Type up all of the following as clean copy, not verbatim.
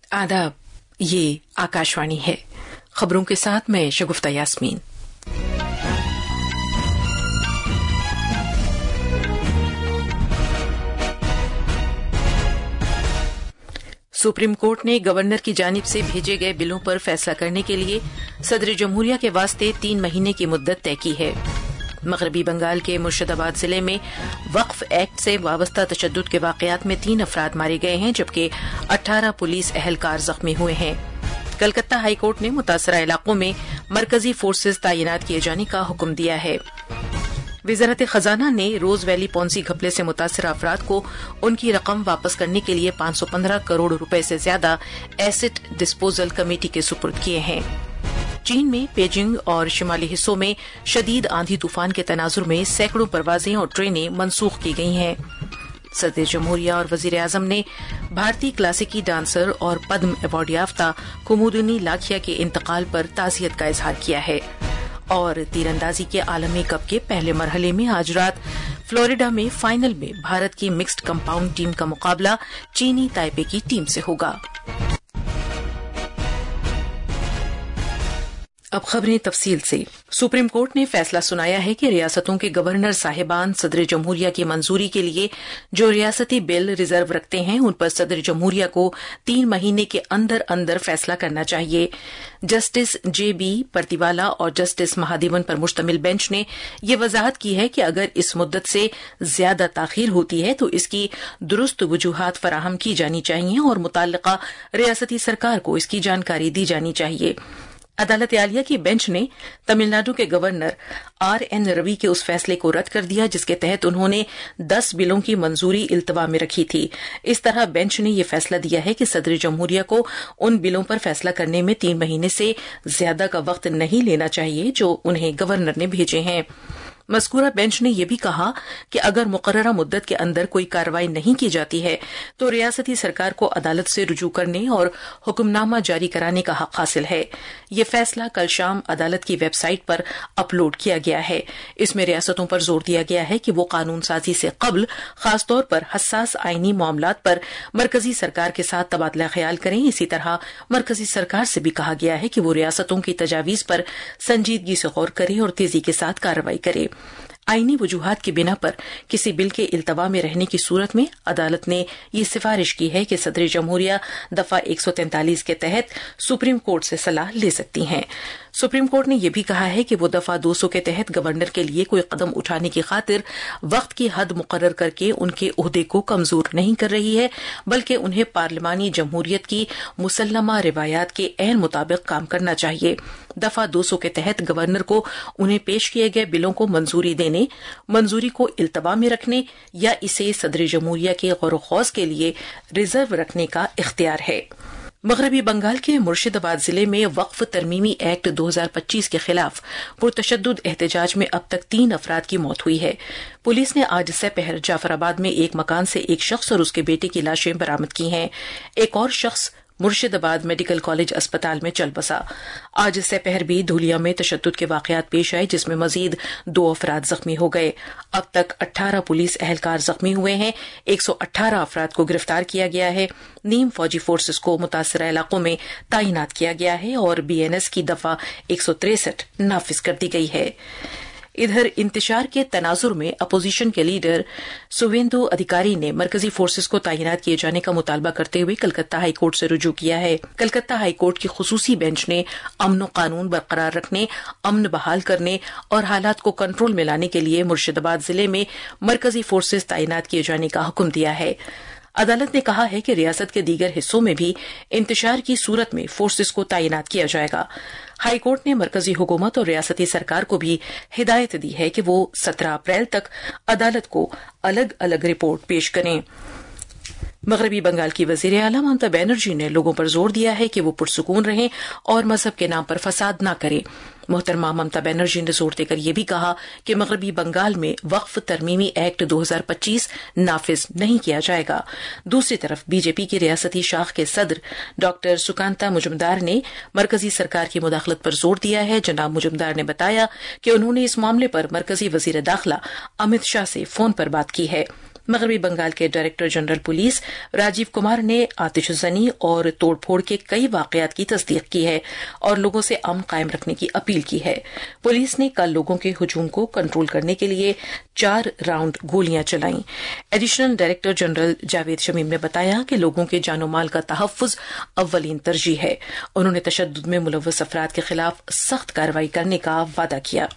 आदाब, ये आकाशवाणी है। खबरों के साथ मैं शगुफ्ता यास्मीन। सुप्रीम कोर्ट ने गवर्नर की जानिब से भेजे गए बिलों पर फैसला करने के लिए सदर जमहूरिया के वास्ते 3 महीने की मुद्दत तय की है। मगरबी बंगाल के मुर्शिदाबाद जिले में वक्फ एक्ट से वाबस्ता तशद्दुद के वाकयात में 3 अफराद मारे गए हैं, जबकि 18 पुलिस एहलकार जख्मी हुए हैं। कलकत्ता हाई कोर्ट ने मुतासरा इलाकों में मरकजी फोर्सेज तैनात किए जाने का हुक्म दिया है। वजारत खजाना ने रोज वैली पॉन्सी घपले से मुतासरा अफराद को उनकी रकम वापस करने के लिए 515 करोड़ रुपए से ज्यादा एसेट डिस्पोजल कमेटी के सुपुर्द किए हैं। चीन में पेजिंग और शिमाली हिस्सों में शदीद आंधी तूफान के तनाजुर में सैकड़ों परवाजें और ट्रेनें मनसूख की गई हैं। सदर जमहूरिया और वजीर आजम ने भारतीय क्लासिकी डांसर और पद्म अवार्ड याफ्ता कुमुदुनी लाखिया के इंतकाल पर ताज़ियत का इजहार किया है। और तीरंदाजी के आलमी कप के पहले मरहले में आज रात फ्लोरिडा में फाइनल में भारत की मिक्स्ड कंपाउंड टीम का मुकाबला चीनी ताइपे की टीम से होगा। अब खबरें तफसील से। सुप्रीम कोर्ट ने फैसला सुनाया है कि रियासतों के गवर्नर साहिबान सदर जमहूरिया की मंजूरी के लिए जो रियासती बिल रिजर्व रखते हैं उन पर सदर जमहूरिया को 3 महीने के अंदर अंदर फैसला करना चाहिए। जस्टिस JB परतीवाला और जस्टिस महादेवन पर मुश्तमिल बेंच ने ये वजाहत की है कि अगर इस मुद्दत से ज्यादा ताखीर होती है तो इसकी दुरुस्त वजूहात फराहम की जानी चाहिए और मुताल्लिका रियासती सरकार को इसकी जानकारी दी जानी चाहिए। अदालत आलिया की बेंच ने तमिलनाडु के गवर्नर RN रवि के उस फैसले को रद्द कर दिया जिसके तहत उन्होंने 10 बिलों की मंजूरी इल्तवा में रखी थी। इस तरह बेंच ने यह फैसला दिया है कि सदर जमहूरिया को उन बिलों पर फैसला करने में 3 महीने से ज्यादा का वक्त नहीं लेना चाहिए जो उन्हें गवर्नर ने भेजे हैं। मज़कूरा बेंच ने यह भी कहा कि अगर मुकर्ररा मुद्दत के अंदर कोई कार्रवाई नहीं की जाती है तो रियासती सरकार को अदालत से रुजू करने और हुक्मनामा जारी कराने का हक हासिल है। यह फैसला कल शाम अदालत की वेबसाइट पर अपलोड किया गया है। इसमें रियासतों पर जोर दिया गया है कि वो कानून साजी से कबल खासतौर पर हसास आईनी मामलात पर मरकजी सरकार के साथ तबादला ख्याल करें। इसी तरह मरकजी सरकार से भी कहा गया है कि वो रियासतों की तजावीज पर संजीदगी से गौर करे और तेजी के साथ कार्रवाई करे। आईनी वजूहात की बिना पर किसी बिल के इल्तवा में रहने की सूरत में अदालत ने ये सिफारिश की है कि सदर जमहूरिया दफा 143 के तहत सुप्रीम कोर्ट से सलाह ले सकती हैं। सुप्रीम कोर्ट ने यह भी कहा है कि वो दफा 200 के तहत गवर्नर के लिए कोई कदम उठाने की खातिर वक्त की हद मुकर्रर करके उनके ओहदे को कमजोर नहीं कर रही है, बल्कि उन्हें पार्लिमानी जमहूरियत की मुसल्लमा रिवायात के ऐन मुताबिक काम करना चाहिए। दफा 200 के तहत गवर्नर को उन्हें पेश किए गए बिलों को मंजूरी देने, मंजूरी को इल्तवा में रखने या इसे सदर जमहूरिया के गौर-ओ-खौज के लिए रिजर्व रखने का इख्तियार है। मगरबी बंगाल के मुर्शिदाबाद जिले में वक्फ तरमीमी एक्ट 2025 के खिलाफ पुरतशद्दुद एहतजाज में अब तक 3 अफराद की मौत हुई है। पुलिस ने आज सपहर जाफराबाद में एक मकान से एक शख्स और उसके बेटे की लाशें बरामद की हैं। एक और शख्स मुर्शिदाबाद मेडिकल कॉलेज अस्पताल में चल बसा। आज सपहर भी धुलिया में तशद्दुद के वाकयात पेश आए जिसमें मजीद 2 अफराद जख्मी हो गए। अब तक 18 पुलिस एहलकार जख्मी हुए हैं। 118 अफराद को गिरफ्तार किया गया है। नीम फौजी फोर्सेस को मुतासरा इलाकों में तैनात किया गया है और BNS की दफा 163 नाफिज कर दी गई है। इधर इंतशार के तनाजुर में अपोजिशन के लीडर सुवेंदु अधिकारी ने मरकजी फोर्सेस को तैनात किए जाने का मुतालबा करते हुए कलकत्ता हाई कोर्ट से रुजू किया है। कलकत्ता हाई कोर्ट की खुसूसी बेंच ने अमन और कानून बरकरार रखने, अमन बहाल करने और हालात को कंट्रोल में लाने के लिए मुर्शिदाबाद जिले में मरकजी फोर्सेस तैनात किए जाने का हुक्म दिया है। अदालत ने कहा है कि रियासत के दीगर हिस्सों में भी इंतशार की सूरत में फोर्सेस को तैनात किया जाएगा। हाई कोर्ट ने मरकजी हुकूमत और रियासती सरकार को भी हिदायत दी है कि वो 17 अप्रैल तक अदालत को अलग अलग रिपोर्ट पेश करें। मगरबी बंगाल की वजीर आला ममता बनर्जी ने लोगों पर जोर दिया है कि वो पुरसुकून रहें और मजहब के नाम पर फसाद न करें। मोहतरमा ममता बनर्जी ने जोर देकर यह भी कहा कि मगरबी बंगाल में वक्फ तरमीमी एक्ट 2025 नाफिज नहीं किया जाएगा। दूसरी तरफ बीजेपी की रियासती शाख के सदर डॉक्टर सुकांता मुजुमदार ने मरकजी सरकार की मुदाखलत पर जोर दिया है। जनाब मुजुमदार ने बताया कि उन्होंने इस मामले पर मरकजी वजीर दाखिला अमित शाह से फोन पर बात की है। मगरबी बंगाल के director general police Rajeev Kumar ने आतिशजनी और तोड़फोड़ के कई वाकयात की तस्दीक की है और लोगों से अमन कायम रखने की अपील की है। पुलिस ने कल लोगों के हुजूम को कंट्रोल करने के लिए 4 राउंड गोलियां चलाईं। Additional director general Javed Shamim ने बताया कि लोगों के जानो माल का तहफ्फुज अव्वलीन तरजीह है। उन्होंने तशद्दुद में मुलव्वस अफराद के खिलाफ सख्त कार्रवाई करने का वादा किया।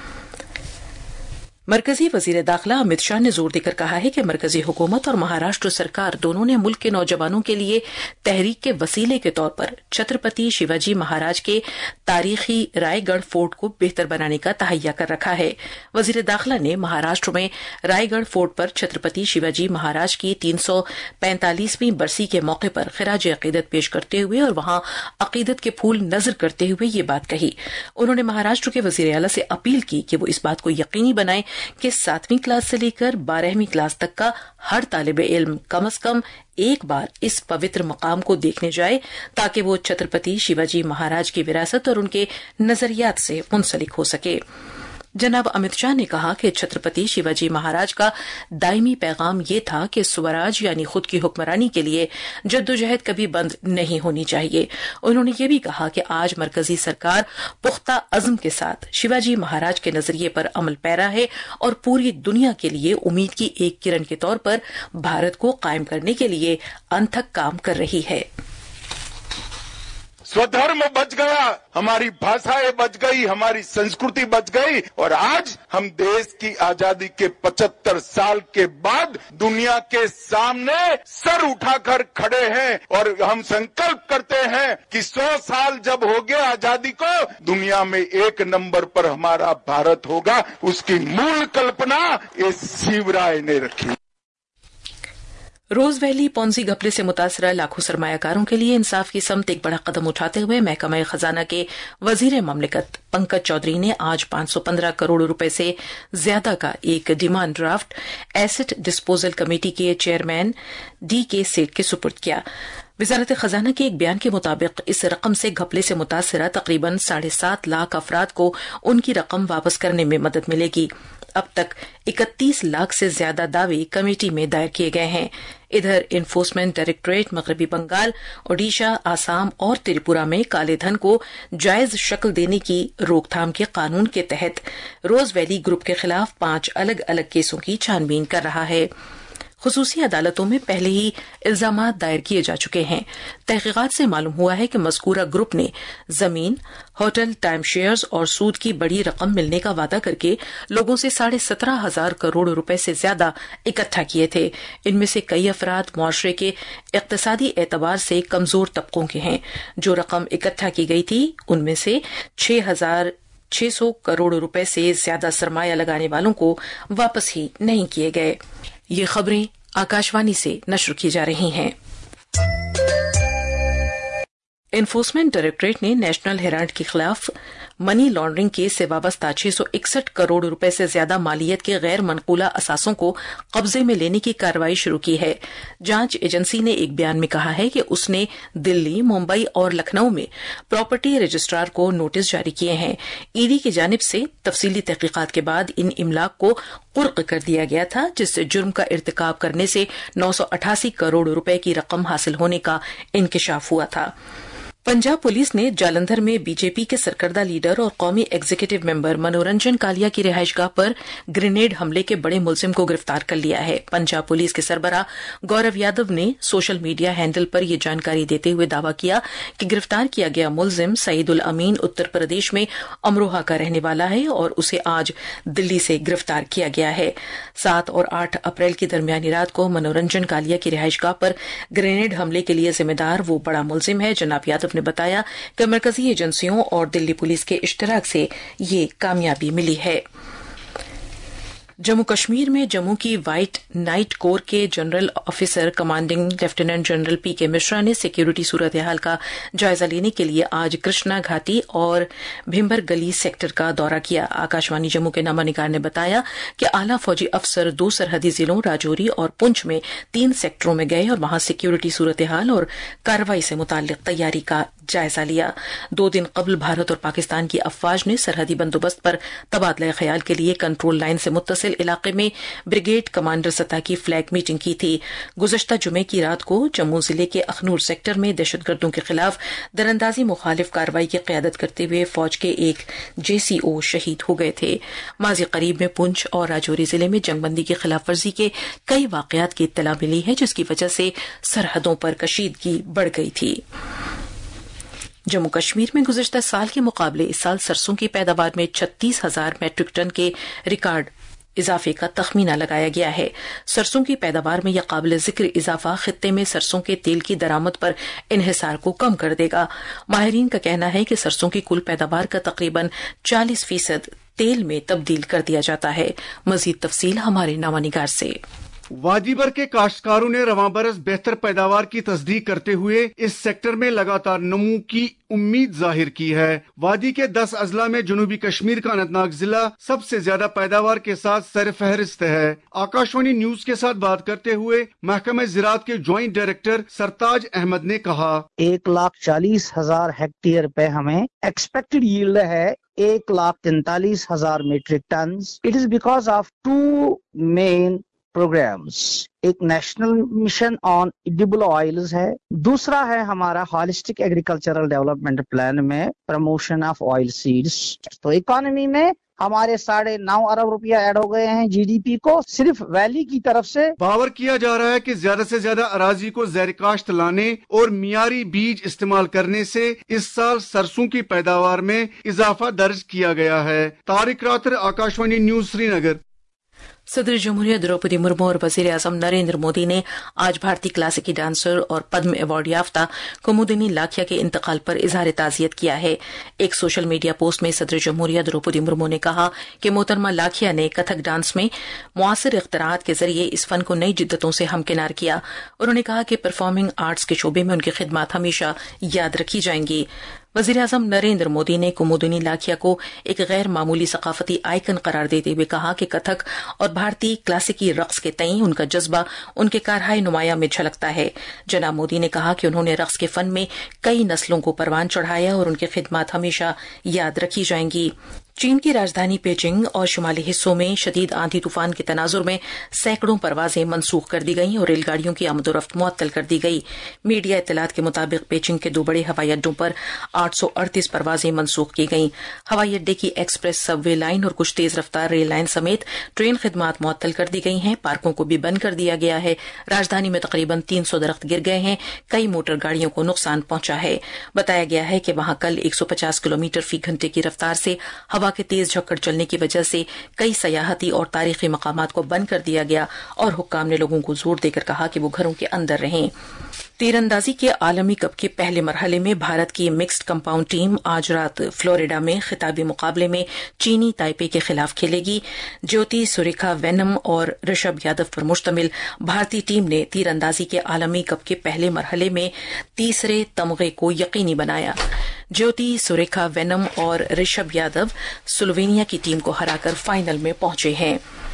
मरकजी वजीर दाखिला अमित शाह ने जोर देकर कहा है कि मरकजी हुकूमत और महाराष्ट्र सरकार दोनों ने मुल्क के नौजवानों के लिए तहरीक के वसीले के तौर पर छत्रपति शिवाजी महाराज के तारीखी रायगढ़ फोर्ट को बेहतर बनाने का तहैया कर रखा है। वजीर दाखिला ने महाराष्ट्र में रायगढ़ फोर्ट पर छत्रपति शिवाजी महाराज की 345वीं बरसी के मौके पर खिराज अकीदत पेश करते हुए और वहां अकीदत के फूल नजर करते हुए ये बात कही। उन्होंने महाराष्ट्र के वजीर आला से अपील की कि वो इस बात को यकीनी बनाए कि 7वीं क्लास से लेकर 12वीं क्लास तक का हर तालिब इल्म कम से कम एक बार इस पवित्र मकाम को देखने जाए ताकि वो छत्रपति शिवाजी महाराज की विरासत और उनके नजरियात से मुंसलिक हो सके। जनाब अमित शाह ने कहा कि छत्रपति शिवाजी महाराज का दायमी पैगाम ये था कि स्वराज यानी खुद की हुक्मरानी के लिए जद्दोजहद कभी बंद नहीं होनी चाहिए। उन्होंने ये भी कहा कि आज मरकजी सरकार पुख्ता अज़्म के साथ शिवाजी महाराज के नजरिए पर अमल पैरा है और पूरी दुनिया के लिए उम्मीद की एक किरण के तौर पर भारत को कायम करने के लिए अनथक काम कर रही है। स्वधर्म बच गया, हमारी भाषाएं बच गई, हमारी संस्कृति बच गई और आज हम देश की आजादी के 75 साल के बाद दुनिया के सामने सर उठाकर खड़े हैं और हम संकल्प करते हैं कि 100 साल जब हो गए आजादी को, दुनिया में 1 नंबर पर हमारा भारत होगा। उसकी मूल कल्पना इस शिवराय ने रखी। रोज वैली पॉन्जी घपले से मुतासरा लाखों सरमायाकारों के लिए इंसाफ की समत एक बड़ा कदम उठाते हुए महकमा खजाना के वजीर ममलिकत पंकज चौधरी ने आज 515 करोड़ रुपए से ज्यादा का एक demand draft asset disposal committee के चेयरमैन DK सेठ के सुपुर्द किया। वजारत खजाना के एक बयान के मुताबिक इस रकम से घपले से मुतासरा तकरीबन 7.5 लाख अफराद को उनकी रकम वापस करने में मदद मिलेगी। अब तक 31 लाख से ज्यादा दावे कमेटी में दायर किए गए हैं। इधर इन्फोर्समेंट डायरेक्टोरेट मगरबी बंगाल, ओडिशा, आसाम और त्रिपुरा में काले धन को जायज शक्ल देने की रोकथाम के कानून के तहत रोज वैली ग्रुप के खिलाफ 5 अलग अलग केसों की छानबीन कर रहा है। खुसूसी अदालतों में पहले ही इल्जामात दायर किए जा चुके हैं। तहकीकात से मालूम हुआ है कि मज़कूरा ग्रुप ने जमीन, होटल, टाइम शेयर्स और सूद की बड़ी रकम मिलने का वादा करके लोगों से 17,500 करोड़ रुपए से ज्यादा इकट्ठा किए थे। इनमें से कई अफराद मुआशरे के इक्तिसादी एतबार से कमजोर तबकों के हैं। जो रकम इकट्ठा की गई थी उनमें से 6,600 करोड़ रुपए से ज्यादा सरमाया लगाने वालों को वापस ही नहीं किए गए। ये खबरें आकाशवाणी से नश्र की जा रही हैं। एनफोर्समेंट डायरेक्टोरेट ने नेशनल हेराल्ड के खिलाफ मनी लॉन्ड्रिंग केस से वाबस्ता 661 करोड़ रुपए से ज्यादा मालियत के गैर मनकूला असासों को कब्जे में लेने की कार्रवाई शुरू की है। जांच एजेंसी ने एक बयान में कहा है कि उसने दिल्ली, मुंबई और लखनऊ में प्रॉपर्टी रजिस्ट्रार को नोटिस जारी किए हैं। ईडी की जानिब से तफसीली तहकीकात के बाद इन इमलाक को कुर्क कर दिया गया था, जिससे जुर्म का इर्तिकाब करने से 988 करोड़ रुपए की रकम हासिल होने का इंकिशाफ हुआ था। पंजाब पुलिस ने जालंधर में बीजेपी के सरकर्दा लीडर और कौमी एग्जीक्यूटिव मेंबर मनोरंजन कालिया की रिहाइशगाह पर ग्रेनेड हमले के बड़े मुलजिम को गिरफ्तार कर लिया है। पंजाब पुलिस के सरबराह गौरव यादव ने सोशल मीडिया हैंडल पर यह जानकारी देते हुए दावा किया कि गिरफ्तार किया गया मुलजिम सईदुल अमीन उत्तर प्रदेश में अमरोहा का रहने वाला है और उसे आज दिल्ली से गिरफ्तार किया गया है। 7 और 8 अप्रैल की दरमियानी रात को मनोरंजन कालिया की रिहाइशगाह पर ग्रेनेड हमले के लिए जिम्मेदार वो बड़ा मुलजिम है। जनाब यादव ने बताया कि मरकजी एजेंसियों और दिल्ली पुलिस के इश्तराक से ये कामयाबी मिली है। जम्मू कश्मीर में जम्मू की व्हाइट नाइट कोर के general officer commanding lieutenant general PK Mishra ने सिक्योरिटी सूरत हाल का जायजा लेने के लिए आज कृष्णा घाटी और भिम्बर गली सेक्टर का दौरा किया। आकाशवाणी जम्मू के नमानिगार ने बताया कि आला फौजी अफसर 2 सरहदी जिलों राजौरी और पुंछ में 3 सेक्टरों में गए और वहां सिक्योरिटी सूरत हाल और कार्रवाई से मुताल्लिक तैयारी का जायजा लिया। 2 दिन कबल भारत और पाकिस्तान की अफवाज ने सरहदी बंदोबस्त पर तबादला ख्याल के लिए कंट्रोल लाइन से मुत्तसिल इलाके में ब्रिगेड कमांडर सतह की फ्लैग मीटिंग की थी। गुज़श्ता जुमे की रात को जम्मू जिले के अखनूर सेक्टर में दहशतगर्दों के खिलाफ दरअंदाजी मुखालिफ कार्रवाई की क़यादत करते हुए फौज के एक JCO शहीद हो गए थे। माजी करीब में पुंछ और राजौरी जिले में जंगबंदी की खिलाफ वर्जी के कई वाकयात की इत्तला मिली है, जिसकी वजह से सरहदों पर कशीदगी बढ़ गई थी। जम्मू कश्मीर में गुज़श्ता साल के मुकाबले इस साल सरसों की पैदावार में 36,000 मैट्रिक टन के रिकॉर्ड इजाफे का तखमीना लगाया गया है। सरसों की पैदावार में यह काबिल जिक्र इजाफा खित्ते में सरसों के तेल की दरामद पर इन्हिसार को कम कर देगा। माहिरीन का कहना है कि सरसों की कुल पैदावार का तकरीबन 40% तेल में तब्दील कर दिया जाता है। मजीद तफसील हमारे नवानिगार से। वादी भर के काश्तकारों ने रवां बरस बेहतर पैदावार की तस्दीक करते हुए इस सेक्टर में लगातार नमू की उम्मीद जाहिर की है। वादी के 10 अजला में जनूबी कश्मीर का अनंतनाग जिला सबसे ज्यादा पैदावार के साथ सरफहरिस्त है। आकाशवाणी न्यूज के साथ बात करते हुए महकमे ज़राअत के ज्वाइंट डायरेक्टर सरताज अहमद ने कहा, 1,40,000 हेक्टेयर पे हमें एक्सपेक्टेड यील्ड है 1,43,000 metric tonne. It is because of 2 main programmes. एक national mission on edible oils है, दूसरा है हमारा हॉलिस्टिक एग्रीकल्चरल डेवलपमेंट प्लान में प्रमोशन ऑफ ऑयल सीड्स। तो इकोनॉमी में हमारे 9.5 अरब रुपया ऐड हो गए हैं GDP को सिर्फ वैली की तरफ से। बावर किया जा रहा है कि ज्यादा से ज्यादा अराजी को ज़ैर काश्त लाने और मियारी बीज इस्तेमाल करने से इस साल सरसों की पैदावार में इजाफा दर्ज किया गया है। तारिक रातर, आकाशवाणी न्यूज, श्रीनगर। सदर जमहूरिया द्रौपदी मुर्मू और वजीर आजम नरेंद्र मोदी ने आज भारतीय क्लासिकी डांसर और पद्म अवार्ड याफ्ता कुमुदिनी लाखिया के इंतकाल पर इजहार ताज़ियत किया है। एक सोशल मीडिया पोस्ट में सदर जमहूरिया द्रौपदी मुर्मू ने कहा कि मोहतरमा लाखिया ने कथक डांस में मुआसिर इख्तराआत के जरिए इस फन को नई जिद्दतों से हमकिनार किया। उन्होंने कहा कि परफॉर्मिंग आर्ट्स के शोबे में उनकी खिदमत हमेशा याद रखी जाएंगी। वजीर आजम नरेंद्र मोदी ने कुमुदिनी लाखिया को एक गैर मामूली सकाफती आइकन करार देते हुए कहा कि कथक और भारतीय क्लासिकी रक्स के तई उनका जज्बा उनके कारहाय नुमाया में झलकता है। जनाब मोदी ने कहा कि उन्होंने रक्स के फन में कई नस्लों को परवान चढ़ाया और उनकी खिदमत हमेशा याद रखी जाएंगी। चीन की राजधानी पेचिंग और शुमाली हिस्सों में शदीद आंधी तूफान के तनाजुर में सैकड़ों परवाजें मनसूख कर दी गईं और रेलगाड़ियों की आमदोरफ्त मुअत्तल कर दी गई। मीडिया इत्तलात के मुताबिक पेचिंग के 2 बड़े हवाई अड्डों पर 838 परवाजें मनसूख की गईं। हवाई अड्डे की एक्सप्रेस सबवे लाइन और कुछ तेज रफ्तार रेल लाइन समेत ट्रेन खिदमात मुअत्तल कर दी गई हैं। पार्कों को भी बंद कर दिया गया है। राजधानी में तकरीबन 300 दरख्त गिर गए हैं। कई मोटर गाड़ियों को नुकसान पहुंचा है। बताया गया है कि वहां कल 150 किलोमीटर फी घंटे की रफ्तार से हवा के तेज झक्कड़ चलने की वजह से कई सयाहती और तारीखी मकामात को बंद कर दिया गया और हुक्काम ने लोगों को जोर देकर कहा कि वो घरों के अंदर रहें। तीरंदाजी के आलमी कप के पहले मरहले में भारत की मिक्स्ड कंपाउंड टीम आज रात फ्लोरिडा में खिताबी मुकाबले में चीनी ताइपे के खिलाफ खेलेगी। ज्योति सुरेखा वेनम और ऋषभ यादव पर मुश्तमिल भारतीय टीम ने तीरंदाजी के आलमी कप के पहले मरहले में तीसरे तमगे को यकीनी बनाया। ज्योति सुरेखा वेनम और ऋषभ यादव स्लोवेनिया की टीम को हराकर फाइनल में पहुंचे हैं।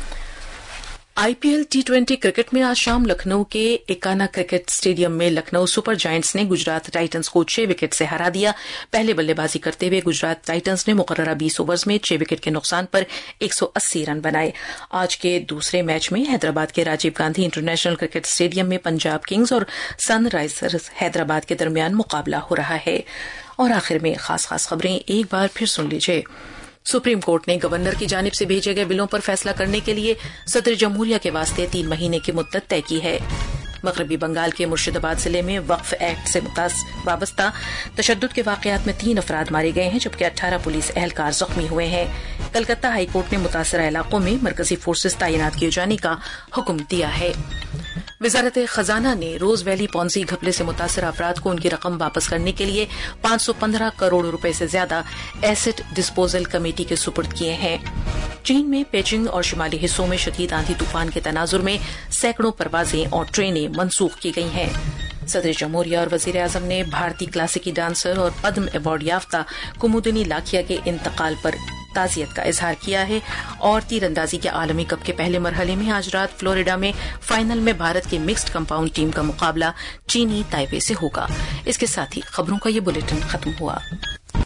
IPL T20 क्रिकेट में आज शाम लखनऊ के एकाना क्रिकेट स्टेडियम में लखनऊ सुपर जायंट्स ने गुजरात टाइटंस को 6 विकेट से हरा दिया। पहले बल्लेबाजी करते हुए गुजरात टाइटंस ने मुकर्ररा 20 ओवर्स में 6 विकेट के नुकसान पर 180 रन बनाए। आज के दूसरे मैच में हैदराबाद के Rajiv Gandhi international cricket stadium में पंजाब किंग्स और सनराइजर्स हैदराबाद के दरमियान मुकाबला हो रहा है। और आखिर में खास खबरें एक बार फिर सुन लीजिए। सुप्रीम कोर्ट ने गवर्नर की जानिब से भेजे गए बिलों पर फैसला करने के लिए सदर जमहूरिया के वास्ते 3 महीने की मुद्दत तय की है। मगरबी बंगाल के मुर्शिदाबाद जिले में वक्फ एक्ट से वाबस्ता तशद्दुद के वाकयात में 3 अफराद मारे गए हैं जबकि 18 पुलिस एहलकार जख्मी हुए हैं। कलकत्ता हाईकोर्ट ने मुतासरा इलाकों में मरकजी फोर्सेज तैनात किए जाने का हुक्म दिया है। वजारत खजाना ने रोज वैली पॉन्जी घपले से मुतासरा अफराद को उनकी रकम वापस करने के लिए 515 करोड़ रुपए से ज्यादा एसेट डिस्पोजल कमेटी के सुपुर्द किए हैं। चीन में पेचिंग और शुमाली हिस्सों में शदीद आंधी तूफान के तनाजुर में सैकड़ों परवाजें और ट्रेनें मनसूख की गई हैं। सदर जमहूरिया और वजीर आजम ने भारतीय क्लासिकी डांसर और पद्म अवार्ड याफ्ता कुमुदिनी लाखिया के इंतकाल पर ताज़ियत का इजहार किया है। और तीरंदाजी के आलमी कप के पहले मरहले में आज रात फ्लोरिडा में फाइनल में भारत की मिक्स्ड कंपाउंड टीम का मुकाबला चीनी ताइपे से होगा। इसके साथ ही खबरों का ये बुलेटिन खत्म हुआ।